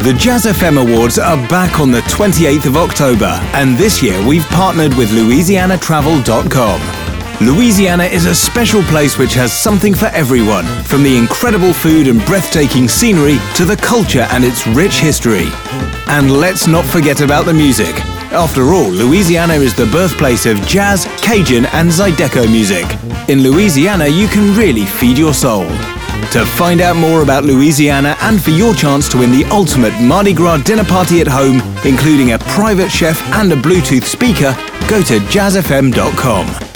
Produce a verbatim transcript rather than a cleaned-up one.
The Jazz F M Awards are back on the twenty-eighth of October, and this year we've partnered with Louisiana Travel dot com. Louisiana is a special place which has something for everyone, from the incredible food and breathtaking scenery to the culture and its rich history. And let's not forget about the music. After all, Louisiana is the birthplace of jazz, Cajun and Zydeco music. In Louisiana, you can really feed your soul. To find out more about Louisiana and for your chance to win the ultimate Mardi Gras dinner party at home, including a private chef and a Bluetooth speaker, go to jazz f m dot com.